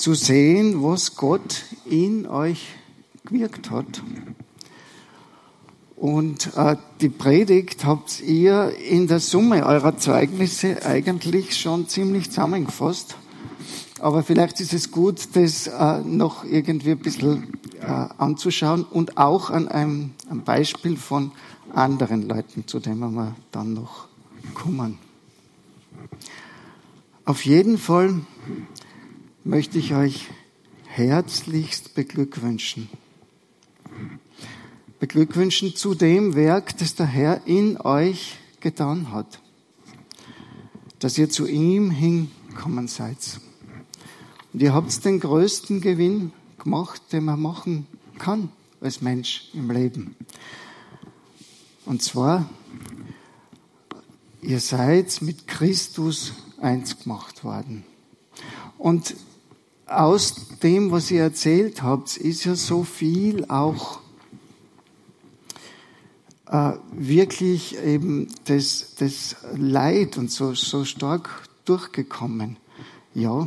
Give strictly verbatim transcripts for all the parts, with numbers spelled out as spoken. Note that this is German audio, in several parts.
zu sehen, was Gott in euch gewirkt hat. Und äh, die Predigt habt ihr in der Summe eurer Zeugnisse eigentlich schon ziemlich zusammengefasst. Aber vielleicht ist es gut, das äh, noch irgendwie ein bisschen äh, anzuschauen und auch an einem, einem Beispiel von anderen Leuten, zu dem wir dann noch kommen. Auf jeden Fall möchte ich euch herzlichst beglückwünschen. Beglückwünschen zu dem Werk, das der Herr in euch getan hat. Dass ihr zu ihm hinkommen seid. Und ihr habt den größten Gewinn gemacht, den man machen kann als Mensch im Leben. Und zwar, ihr seid mit Christus eins gemacht worden. Und aus dem, was ihr erzählt habt, ist ja so viel auch äh, wirklich eben das, das Leid und so, so stark durchgekommen. Ja.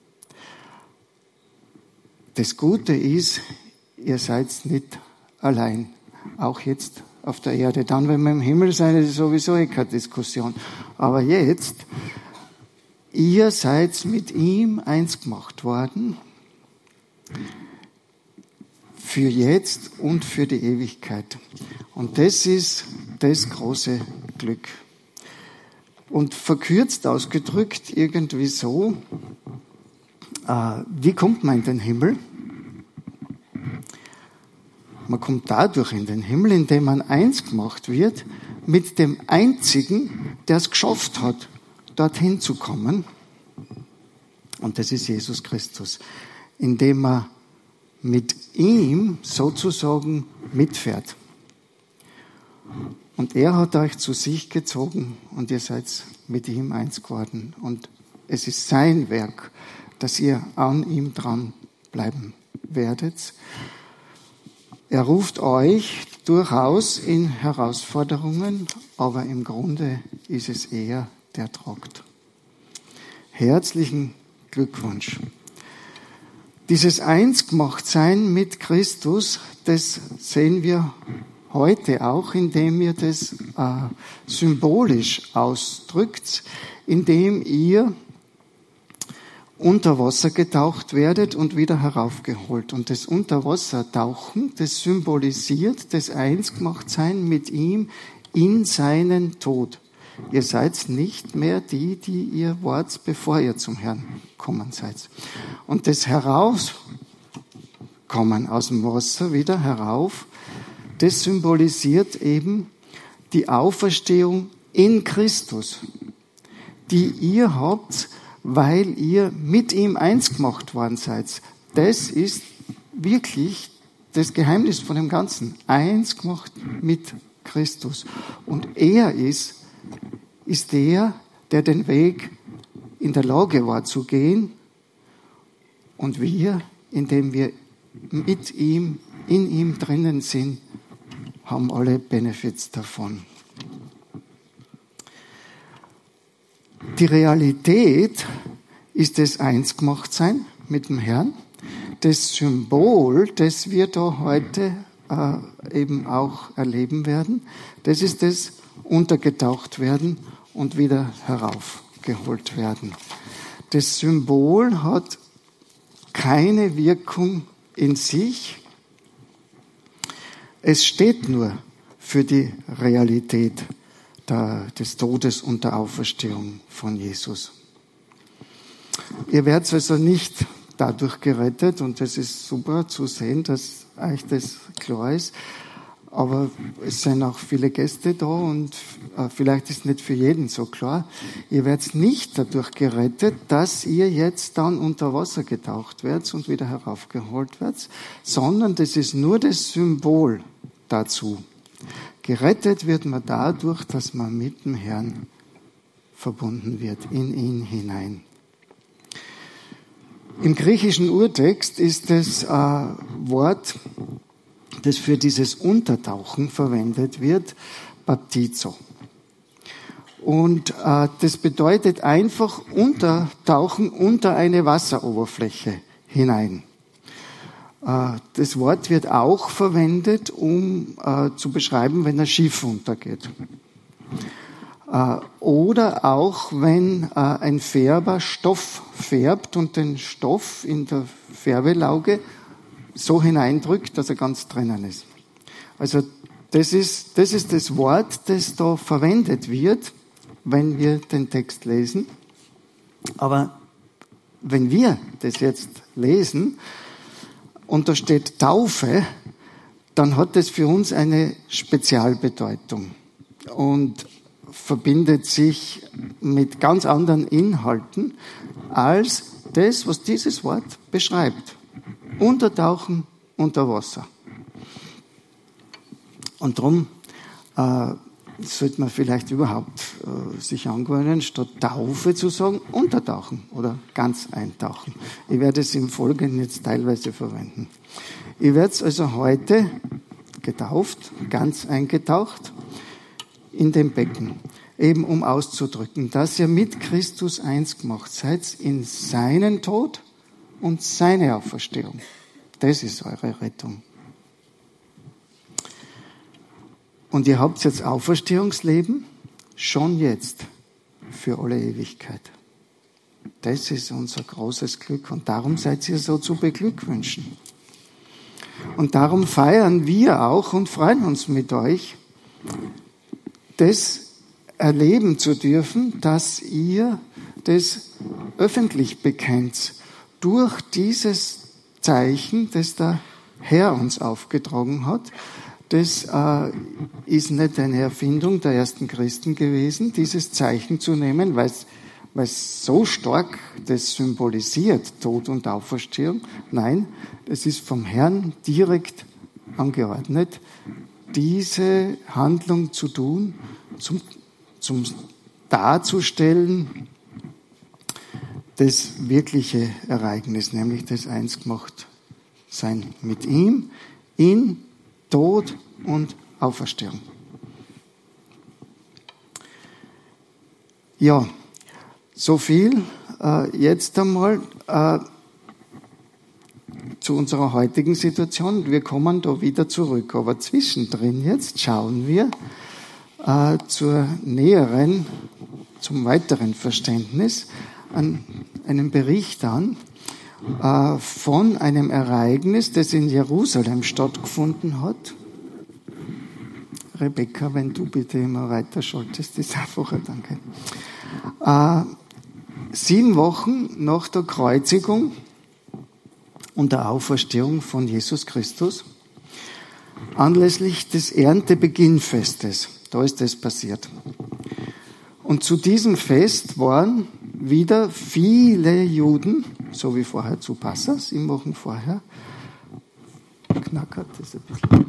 Das Gute ist, ihr seid nicht allein. Auch jetzt auf der Erde. Dann, wenn wir im Himmel sein, ist sowieso keine Diskussion. Aber jetzt, ihr seid mit ihm eins gemacht worden. Für jetzt und für die Ewigkeit. Und das ist das große Glück. Und verkürzt ausgedrückt irgendwie so, äh, wie kommt man in den Himmel? Man kommt dadurch in den Himmel, indem man eins gemacht wird mit dem Einzigen, der es geschafft hat, dorthin zu kommen. Und das ist Jesus Christus. Indem man mit ihm sozusagen mitfährt. Und er hat euch zu sich gezogen und ihr seid mit ihm eins geworden. Und es ist sein Werk, dass ihr an ihm dran bleiben werdet. Er ruft euch durchaus in Herausforderungen, aber im Grunde ist es er, der tragt. Herzlichen Glückwunsch. Dieses Einsgemachtsein mit Christus, das sehen wir heute auch, indem ihr das äh, symbolisch ausdrückt, indem ihr unter Wasser getaucht werdet und wieder heraufgeholt. Und das Unterwassertauchen, das symbolisiert das Einsgemachtsein mit ihm in seinen Tod. Ihr seid nicht mehr die, die ihr wart, bevor ihr zum Herrn gekommen seid. Und das Herauskommen aus dem Wasser wieder herauf, das symbolisiert eben die Auferstehung in Christus, die ihr habt, weil ihr mit ihm eins gemacht worden seid. Das ist wirklich das Geheimnis von dem Ganzen. Eins gemacht mit Christus. Und er ist, ist der, der den Weg in der Lage war zu gehen. Und wir, indem wir mit ihm, in ihm drinnen sind, haben alle Benefits davon. Die Realität ist das Einsgemachtsein mit dem Herrn. Das Symbol, das wir da heute äh, eben auch erleben werden, das ist das Untergetaucht werden und wieder heraufgeholt werden. Das Symbol hat keine Wirkung in sich. Es steht nur für die Realität des Todes und der Auferstehung von Jesus. Ihr werdet also nicht dadurch gerettet, und das ist super zu sehen, dass euch das klar ist, aber es sind auch viele Gäste da und vielleicht ist nicht für jeden so klar. Ihr werdet nicht dadurch gerettet, dass ihr jetzt dann unter Wasser getaucht werdet und wieder heraufgeholt werdet, sondern das ist nur das Symbol dazu. Gerettet wird man dadurch, dass man mit dem Herrn verbunden wird, in ihn hinein. Im griechischen Urtext ist das äh, Wort, das für dieses Untertauchen verwendet wird, baptizo. Und äh, das bedeutet einfach untertauchen unter eine Wasseroberfläche hinein. Das Wort wird auch verwendet, um zu beschreiben, wenn ein Schiff untergeht. Oder auch, wenn ein Färber Stoff färbt und den Stoff in der Färbelauge so hineindrückt, dass er ganz drinnen ist. Also das ist, das ist das Wort, das da verwendet wird, wenn wir den Text lesen. Aber wenn wir das jetzt lesen und da steht Taufe, dann hat das für uns eine Spezialbedeutung und verbindet sich mit ganz anderen Inhalten als das, was dieses Wort beschreibt. Untertauchen unter Wasser. Und darum äh, sollte man vielleicht überhaupt äh, sich angewöhnen, statt Taufe zu sagen, untertauchen oder ganz eintauchen. Ich werde es im Folgenden jetzt teilweise verwenden. Ihr werdet also heute getauft, ganz eingetaucht in dem Becken, eben um auszudrücken, dass ihr mit Christus eins gemacht seid in seinen Tod und seine Auferstehung. Das ist eure Rettung. Und ihr habt jetzt Auferstehungsleben schon jetzt für alle Ewigkeit. Das ist unser großes Glück und darum seid ihr so zu beglückwünschen. Und darum feiern wir auch und freuen uns mit euch, das erleben zu dürfen, dass ihr das öffentlich bekennt, durch dieses Zeichen, das der Herr uns aufgetragen hat. Das äh, ist nicht eine Erfindung der ersten Christen gewesen, dieses Zeichen zu nehmen, weil es so stark das symbolisiert, Tod und Auferstehung. Nein, es ist vom Herrn direkt angeordnet, diese Handlung zu tun, zum, zum darzustellen, das wirkliche Ereignis, nämlich das Einsgemachtsein mit ihm in Tod und Auferstehung. Ja, so viel äh, jetzt einmal äh, zu unserer heutigen Situation. Wir kommen da wieder zurück. Aber zwischendrin jetzt schauen wir äh, zur näheren, zum weiteren Verständnis an einen Bericht an äh, von einem Ereignis, das in Jerusalem stattgefunden hat. Rebecca, wenn du bitte immer weiterschaltest, ist einfacher, danke. Äh, sieben Wochen nach der Kreuzigung und der Auferstehung von Jesus Christus, anlässlich des Erntebeginnfestes, da ist das passiert. Und zu diesem Fest waren wieder viele Juden, so wie vorher zu Passa, sieben Wochen vorher, knackert das ein bisschen.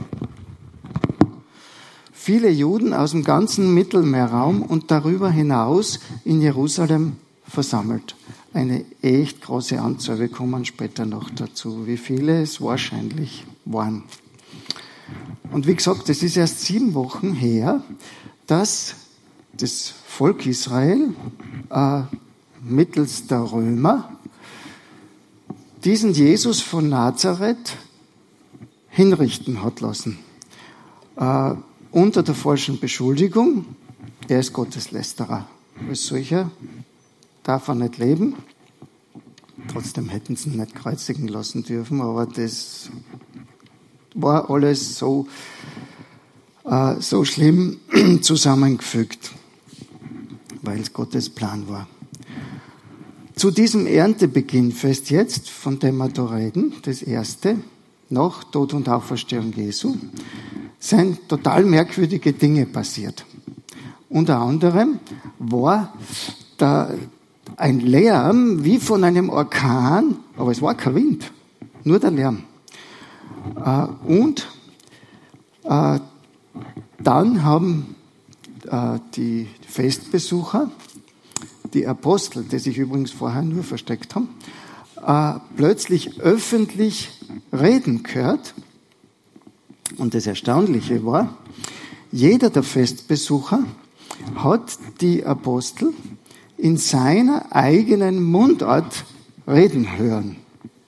Viele Juden aus dem ganzen Mittelmeerraum und darüber hinaus in Jerusalem versammelt. Eine echt große Anzahl, wir kommen später noch dazu, wie viele es wahrscheinlich waren. Und wie gesagt, es ist erst sieben Wochen her, dass das Volk Israel äh, mittels der Römer diesen Jesus von Nazareth hinrichten hat lassen. Äh, unter der falschen Beschuldigung, er ist Gotteslästerer. Als solcher darf er nicht leben. Trotzdem hätten sie ihn nicht kreuzigen lassen dürfen, aber das war alles so, äh, so schlimm zusammengefügt, weil es Gottes Plan war. Zu diesem Erntebeginnfest jetzt, von dem wir da reden, das erste, nach Tod und Auferstehung Jesu, sind total merkwürdige Dinge passiert. Unter anderem war da ein Lärm wie von einem Orkan, aber es war kein Wind, nur der Lärm. Und dann haben die Festbesucher, die Apostel, die sich übrigens vorher nur versteckt haben, plötzlich öffentlich reden gehört. Und das Erstaunliche war, jeder der Festbesucher hat die Apostel in seiner eigenen Mundart reden hören.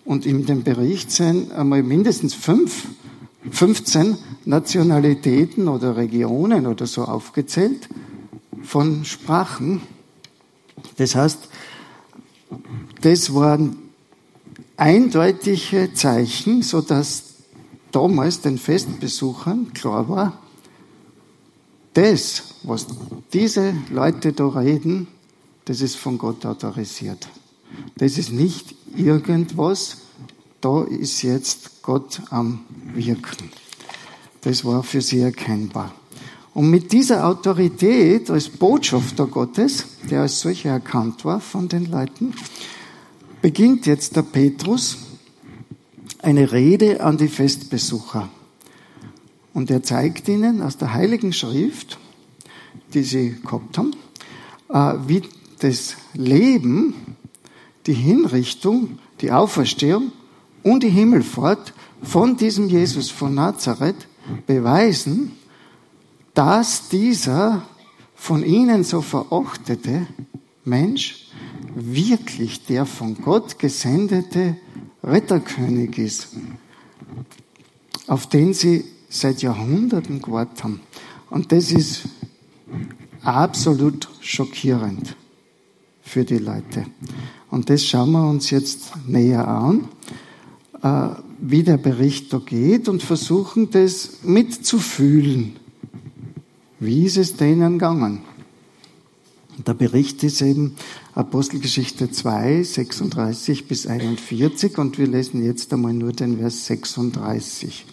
Und in dem Bericht sind einmal mindestens fünf, fünfzehn Nationalitäten oder Regionen oder so aufgezählt von Sprachen. Das heißt, das waren eindeutige Zeichen, sodass damals den Festbesuchern klar war, das, was diese Leute da reden, das ist von Gott autorisiert. Das ist nicht irgendwas, da ist jetzt Gott am Wirken. Das war für sie erkennbar. Und mit dieser Autorität als Botschafter Gottes, der als solcher erkannt war von den Leuten, beginnt jetzt der Petrus eine Rede an die Festbesucher. Und er zeigt ihnen aus der Heiligen Schrift, die sie gehabt haben, wie das Leben, die Hinrichtung, die Auferstehung und die Himmelfahrt von diesem Jesus von Nazareth beweisen, dass dieser von ihnen so verachtete Mensch wirklich der von Gott gesendete Retterkönig ist, auf den sie seit Jahrhunderten gewartet haben. Und das ist absolut schockierend für die Leute. Und das schauen wir uns jetzt näher an, wie der Bericht da geht und versuchen das mitzufühlen. Wie ist es denen gegangen? Der Bericht ist eben Apostelgeschichte zwei, sechsunddreißig bis einundvierzig und wir lesen jetzt einmal nur den Vers sechsunddreißig.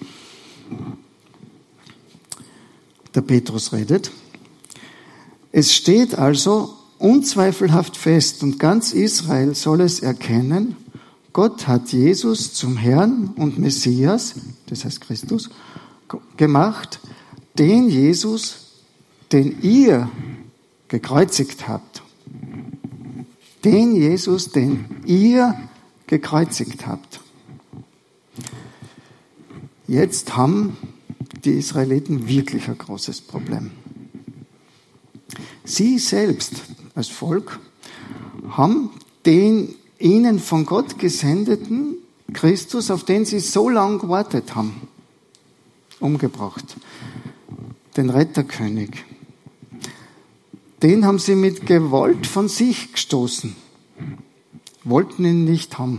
Der Petrus redet. Es steht also unzweifelhaft fest und ganz Israel soll es erkennen, Gott hat Jesus zum Herrn und Messias, das heißt Christus, gemacht, den Jesus, den ihr gekreuzigt habt. Den Jesus, den ihr gekreuzigt habt. Jetzt haben die Israeliten wirklich ein großes Problem. Sie selbst als Volk haben den ihnen von Gott gesendeten Christus, auf den sie so lange gewartet haben, umgebracht. Den Retterkönig. Den haben sie mit Gewalt von sich gestoßen. Wollten ihn nicht haben.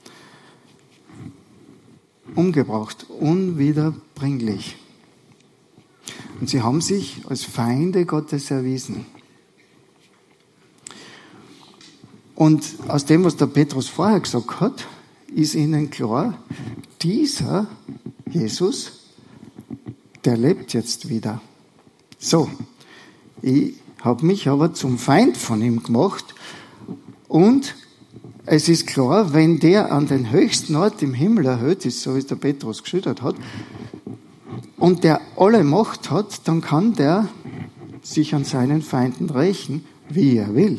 Umgebracht. Unwiederbringlich. Und sie haben sich als Feinde Gottes erwiesen. Und aus dem, was der Petrus vorher gesagt hat, ist ihnen klar, dieser Jesus, der lebt jetzt wieder. So, ich habe mich aber zum Feind von ihm gemacht und es ist klar, wenn der an den höchsten Ort im Himmel erhöht ist, so wie es der Petrus geschildert hat, und der alle Macht hat, dann kann der sich an seinen Feinden rächen, wie er will.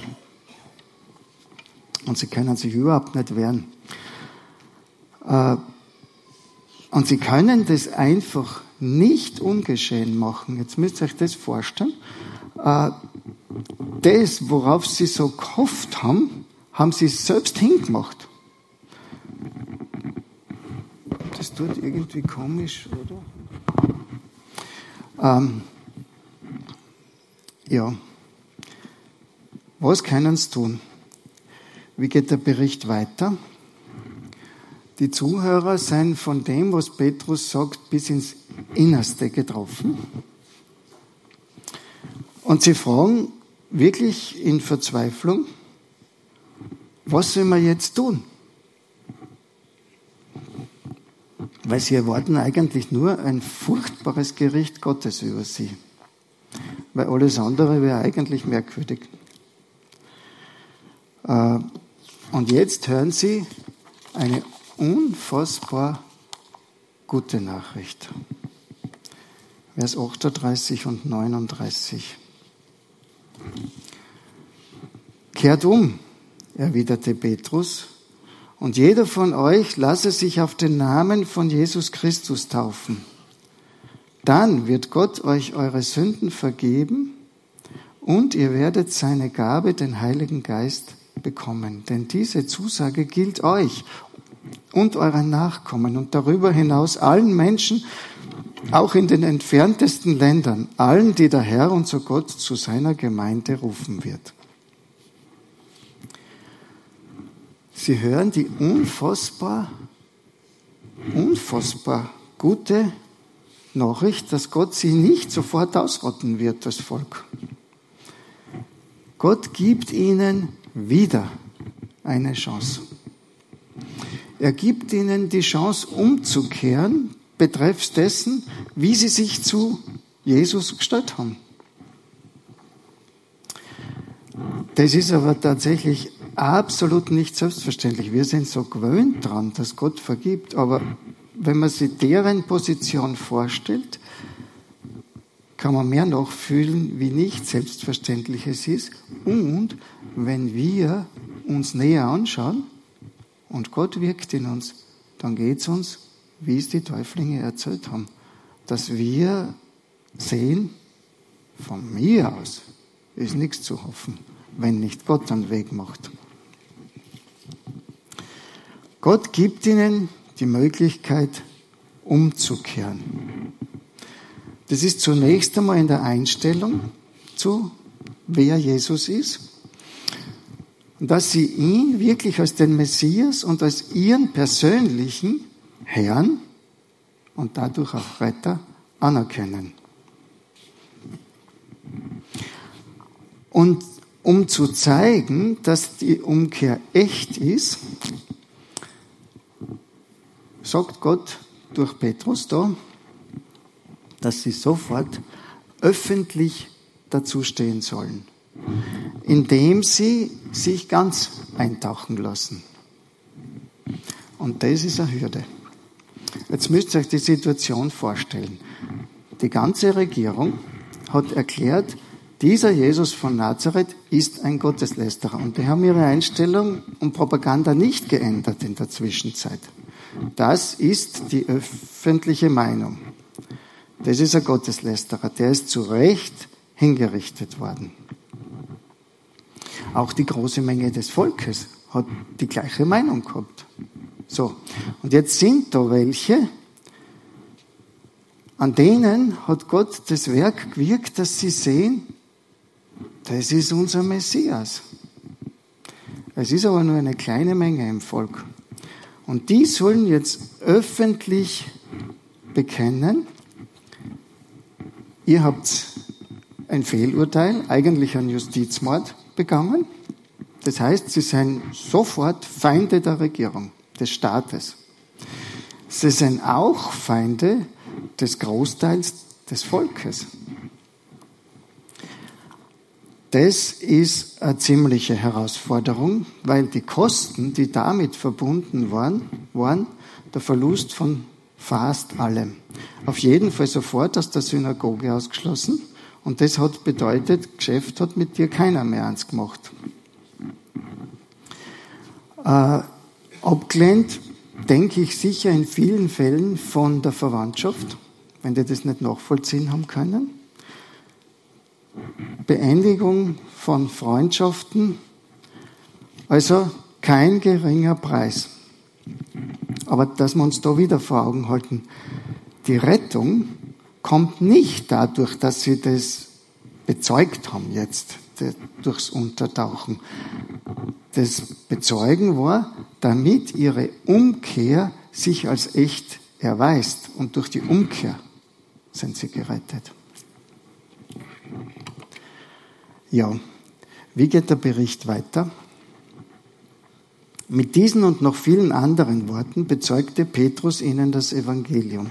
Und sie können sich überhaupt nicht wehren. Und sie können das einfach nicht ungeschehen machen. Jetzt müsst ihr euch das vorstellen. Das, worauf sie so gehofft haben, haben sie selbst hingemacht. Das tut irgendwie komisch, oder? Ähm, ja. Was können sie tun? Wie geht der Bericht weiter? Die Zuhörer sind von dem, was Petrus sagt, bis ins Innerste getroffen. Und sie fragen wirklich in Verzweiflung, was sollen wir jetzt tun? Weil sie erwarten eigentlich nur ein furchtbares Gericht Gottes über sie. Weil alles andere wäre eigentlich merkwürdig. Und jetzt hören sie eine unfassbar gute Nachricht. Vers achtunddreißig und neununddreißig. Kehrt um, erwiderte Petrus, und jeder von euch lasse sich auf den Namen von Jesus Christus taufen. Dann wird Gott euch eure Sünden vergeben und ihr werdet seine Gabe, den Heiligen Geist, bekommen. Denn diese Zusage gilt euch und euren Nachkommen und darüber hinaus allen Menschen, auch in den entferntesten Ländern, allen, die der Herr, unser Gott, zu seiner Gemeinde rufen wird. Sie hören die unfassbar, unfassbar gute Nachricht, dass Gott sie nicht sofort ausrotten wird, das Volk. Gott gibt ihnen wieder eine Chance. Er gibt ihnen die Chance, umzukehren, betreffs dessen, wie sie sich zu Jesus gestellt haben. Das ist aber tatsächlich absolut nicht selbstverständlich. Wir sind so gewöhnt dran, dass Gott vergibt, aber wenn man sich deren Position vorstellt, kann man mehr nachfühlen, wie nicht selbstverständlich es ist. Und wenn wir uns näher anschauen und Gott wirkt in uns, dann geht es uns, wie es die Täuflinge erzählt haben, dass wir sehen, von mir aus ist nichts zu hoffen, wenn nicht Gott einen Weg macht. Gott gibt ihnen die Möglichkeit, umzukehren. Das ist zunächst einmal in der Einstellung zu, wer Jesus ist. Und dass sie ihn wirklich als den Messias und als ihren persönlichen Herrn und dadurch auch Retter anerkennen. Und um zu zeigen, dass die Umkehr echt ist, sagt Gott durch Petrus da, dass sie sofort öffentlich dazu stehen sollen, indem sie sich ganz eintauchen lassen. Und das ist eine Hürde. Jetzt müsst ihr euch die Situation vorstellen. Die ganze Regierung hat erklärt, dieser Jesus von Nazareth ist ein Gotteslästerer. Und die haben ihre Einstellung und Propaganda nicht geändert in der Zwischenzeit. Das ist die öffentliche Meinung. Das ist ein Gotteslästerer. Der ist zu Recht hingerichtet worden. Auch die große Menge des Volkes hat die gleiche Meinung gehabt. So. Und jetzt sind da welche, an denen hat Gott das Werk gewirkt, dass sie sehen, das ist unser Messias. Es ist aber nur eine kleine Menge im Volk. Und die sollen jetzt öffentlich bekennen, ihr habt ein Fehlurteil, eigentlich einen Justizmord begangen. Das heißt, sie sind sofort Feinde der Regierung, des Staates. Sie sind auch Feinde des Großteils des Volkes. Das ist eine ziemliche Herausforderung, weil die Kosten, die damit verbunden waren, waren der Verlust von fast allem. Auf jeden Fall sofort aus der Synagoge ausgeschlossen. Und das hat bedeutet, Geschäft hat mit dir keiner mehr ernst gemacht. Äh, abgelehnt, denke ich sicher in vielen Fällen von der Verwandtschaft, wenn die das nicht nachvollziehen haben können. Beendigung von Freundschaften, also kein geringer Preis. Aber dass wir uns da wieder vor Augen halten, die Rettung kommt nicht dadurch, dass sie das bezeugt haben jetzt, durchs Untertauchen. Das Bezeugen war, damit ihre Umkehr sich als echt erweist. Und durch die Umkehr sind sie gerettet. Ja, wie geht der Bericht weiter? Mit diesen und noch vielen anderen Worten bezeugte Petrus ihnen das Evangelium.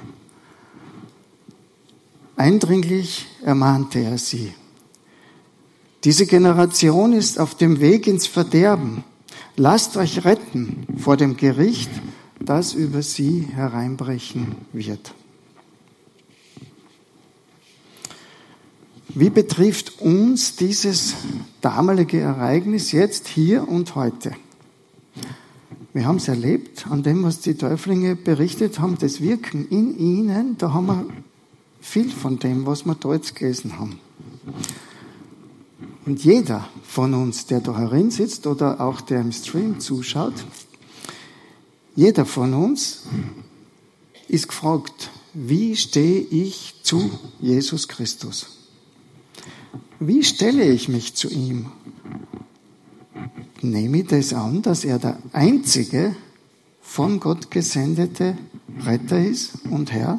Eindringlich ermahnte er sie. Diese Generation ist auf dem Weg ins Verderben. Lasst euch retten vor dem Gericht, das über sie hereinbrechen wird. Wie betrifft uns dieses damalige Ereignis jetzt, hier und heute? Wir haben es erlebt, an dem, was die Täuflinge berichtet haben, das Wirken in ihnen, da haben wir viel von dem, was wir da jetzt gelesen haben. Und jeder von uns, der da herin sitzt oder auch der im Stream zuschaut, Jeder von uns ist gefragt, wie stehe ich zu Jesus Christus? Wie stelle ich mich zu ihm? Nehme ich das an, dass er der einzige von Gott gesendete Retter ist und Herr?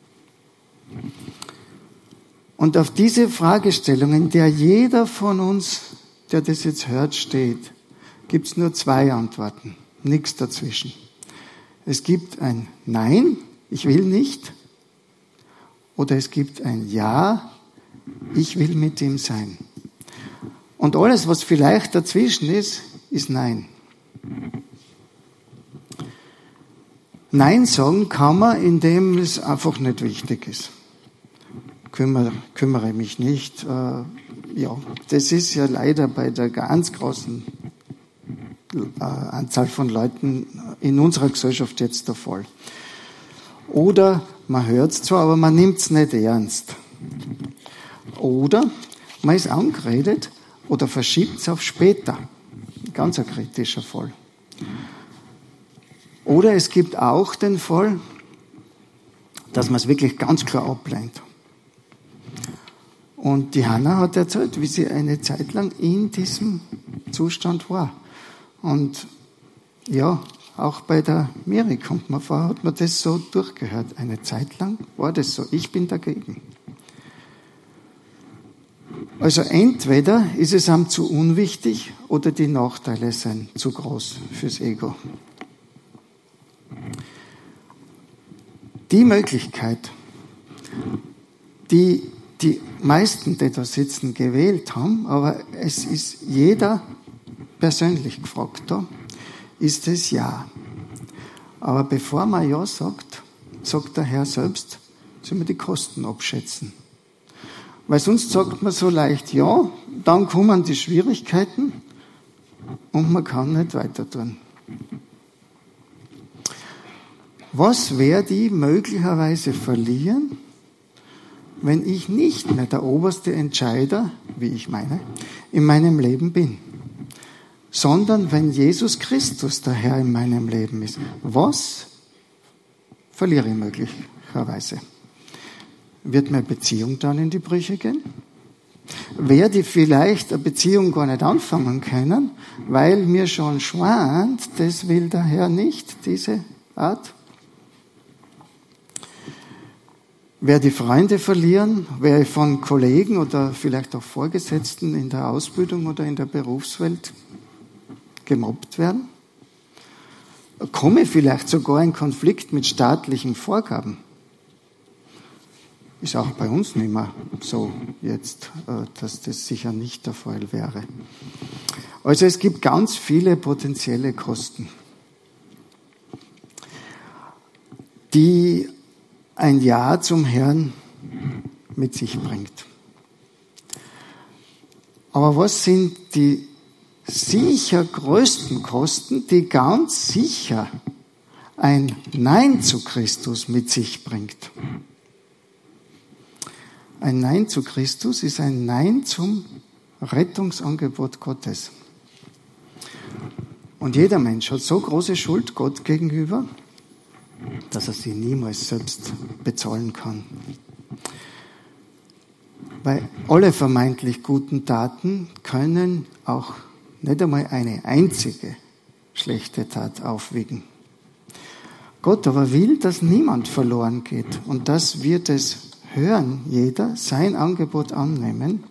Und auf diese Fragestellung, in der jeder von uns, der das jetzt hört, steht, gibt es nur zwei Antworten, nichts dazwischen. Es gibt ein Nein, ich will nicht, oder es gibt ein Ja, ich will mit ihm sein. Und alles, was vielleicht dazwischen ist, ist Nein. Nein sagen kann man, indem es einfach nicht wichtig ist. Kümmere, kümmere mich nicht. Äh, ja, das ist ja leider bei der ganz großen äh, Anzahl von Leuten in unserer Gesellschaft jetzt der Fall. Oder man hört es zwar, aber man nimmt es nicht ernst. Oder man ist angeredet oder verschiebt es auf später. Ganz ein kritischer Fall. Oder es gibt auch den Fall, dass man es wirklich ganz klar ablehnt. Und die Hannah hat erzählt, wie sie eine Zeit lang in diesem Zustand war. Und ja, auch bei der Miri kommt man vor, hat man das so durchgehört. Eine Zeit lang war das so. Ich bin dagegen. Also entweder ist es einem zu unwichtig oder die Nachteile sind zu groß fürs Ego. Die Möglichkeit, die die meisten, die da sitzen, gewählt haben, aber es ist jeder persönlich gefragt da, ist es Ja. Aber bevor man Ja sagt, sagt der Herr selbst, soll man die Kosten abschätzen. Weil sonst sagt man so leicht Ja, dann kommen die Schwierigkeiten und man kann nicht weiter tun. Was werde ich möglicherweise verlieren, wenn ich nicht mehr der oberste Entscheider, wie ich meine, in meinem Leben bin, sondern wenn Jesus Christus der Herr in meinem Leben ist? Was verliere ich möglicherweise? Wird meine Beziehung dann in die Brüche gehen? Werde ich vielleicht eine Beziehung gar nicht anfangen können, weil mir schon schwant, das will der Herr nicht, diese Art? Werde ich Freunde verlieren? Werde ich von Kollegen oder vielleicht auch Vorgesetzten in der Ausbildung oder in der Berufswelt gemobbt werden? Komme ich vielleicht sogar in Konflikt mit staatlichen Vorgaben? Ist auch bei uns nicht mehr so jetzt, dass das sicher nicht der Fall wäre. Also es gibt ganz viele potenzielle Kosten, die ein Ja zum Herrn mit sich bringt. Aber was sind die sicher größten Kosten, die ganz sicher ein Nein zu Christus mit sich bringt? Ein Nein zu Christus ist ein Nein zum Rettungsangebot Gottes. Und jeder Mensch hat so große Schuld Gott gegenüber, dass er sie niemals selbst bezahlen kann. Weil alle vermeintlich guten Taten können auch nicht einmal eine einzige schlechte Tat aufwiegen. Gott aber will, dass niemand verloren geht und dass wir das hören, jeder sein Angebot annehmen.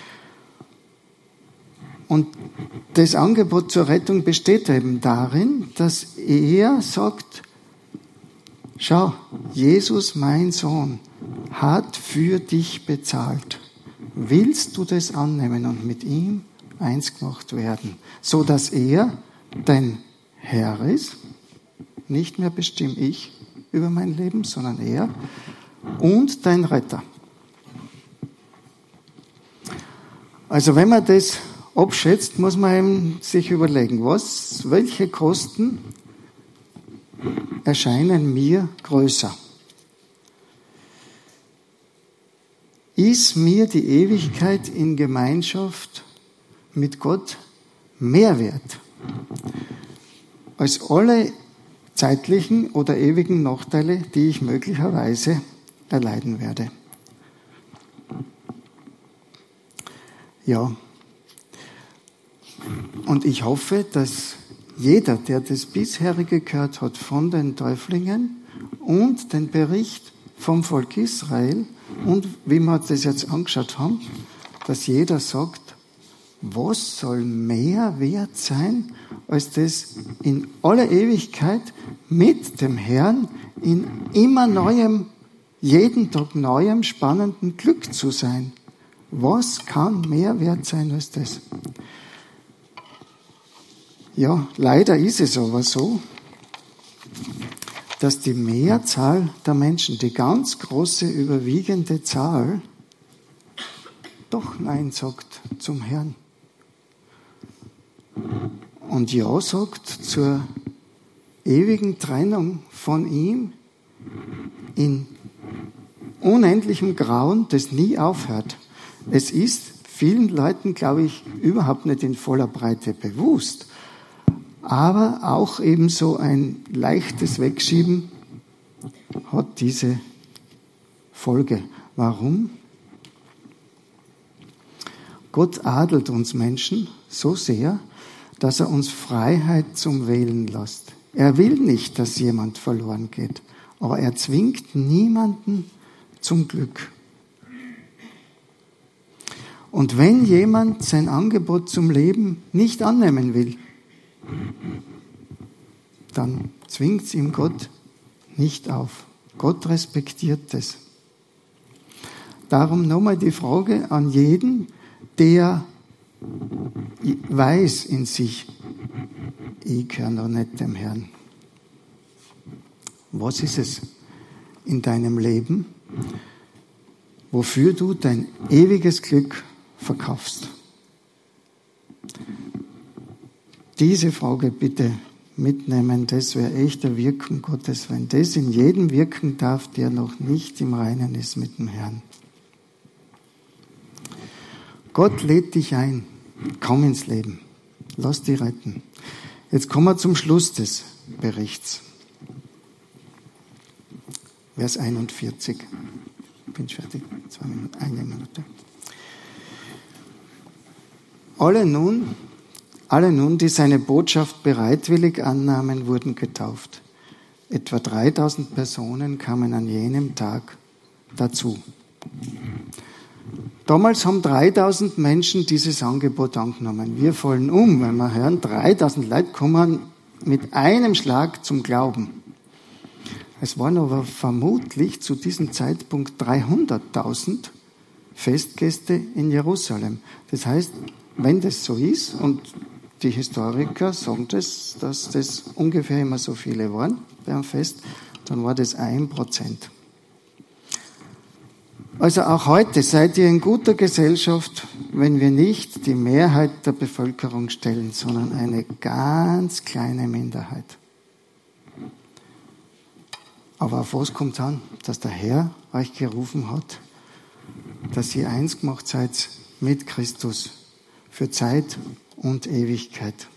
Und das Angebot zur Rettung besteht eben darin, dass er sagt, schau, Jesus, mein Sohn, hat für dich bezahlt. Willst du das annehmen und mit ihm eins gemacht werden, so dass er dein Herr ist? Nicht mehr bestimme ich über mein Leben, sondern er und dein Retter. Also wenn man das abschätzt, muss man eben sich überlegen, was, welche Kosten erscheinen mir größer. Ist mir die Ewigkeit in Gemeinschaft mit Gott mehr wert als alle zeitlichen oder ewigen Nachteile, die ich möglicherweise erleiden werde. Ja, und ich hoffe, dass jeder, der das bisherige gehört hat von den Täuflingen und den Bericht vom Volk Israel und wie wir das jetzt angeschaut haben, dass jeder sagt, was soll mehr wert sein, als das in aller Ewigkeit mit dem Herrn in immer neuem, jeden Tag neuem, spannenden Glück zu sein. Was kann mehr wert sein als das? Ja, leider ist es aber so, dass die Mehrzahl der Menschen, die ganz große, überwiegende Zahl, doch Nein sagt zum Herrn. Und Ja sagt zur ewigen Trennung von ihm in unendlichem Grauen, das nie aufhört. Es ist vielen Leuten, glaube ich, überhaupt nicht in voller Breite bewusst, aber auch ebenso ein leichtes Wegschieben hat diese Folge. Warum? Gott adelt uns Menschen so sehr, dass er uns Freiheit zum Wählen lässt. Er will nicht, dass jemand verloren geht, aber er zwingt niemanden zum Glück. Und wenn jemand sein Angebot zum Leben nicht annehmen will, dann zwingt es ihm Gott nicht auf. Gott respektiert es. Darum nochmal die Frage an jeden, der weiß in sich, ich gehöre noch nicht dem Herrn. Was ist es in deinem Leben, wofür du dein ewiges Glück verkaufst? Diese Frage bitte mitnehmen, das wäre echt der Wirken Gottes, wenn das in jedem wirken darf, der noch nicht im Reinen ist mit dem Herrn. Gott lädt dich ein, komm ins Leben, lass dich retten. Jetzt kommen wir zum Schluss des Berichts. Vers einundvierzig. Ich bin fertig. Zwei Minuten, eine Minute. Alle nun, alle nun, die seine Botschaft bereitwillig annahmen, wurden getauft. Etwa dreitausend Personen kamen an jenem Tag dazu. Damals haben dreitausend Menschen dieses Angebot angenommen. Wir fallen um, wenn wir hören, dreitausend Leute kommen mit einem Schlag zum Glauben. Es waren aber vermutlich zu diesem Zeitpunkt dreihunderttausend Festgäste in Jerusalem. Das heißt, wenn das so ist, und die Historiker sagen das, dass das ungefähr immer so viele waren beim Fest, dann war das ein Prozent. Also auch heute seid ihr in guter Gesellschaft, wenn wir nicht die Mehrheit der Bevölkerung stellen, sondern eine ganz kleine Minderheit. Aber auf was kommt es an? Dass der Herr euch gerufen hat, dass ihr eins gemacht seid mit Christus für Zeit und Ewigkeit.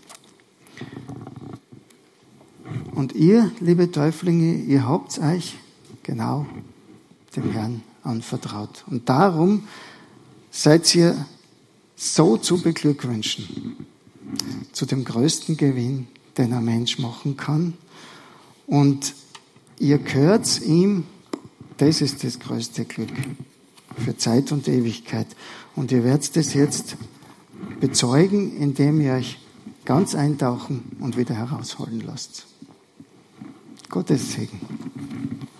Und ihr, liebe Täuflinge, ihr habt euch genau dem Herrn anvertraut. Und darum seid ihr so zu beglückwünschen zu dem größten Gewinn, den ein Mensch machen kann. Und ihr gehört ihm, das ist das größte Glück für Zeit und Ewigkeit. Und ihr werdet das jetzt bezeugen, indem ihr euch ganz eintauchen und wieder herausholen lasst. Gottes Segen.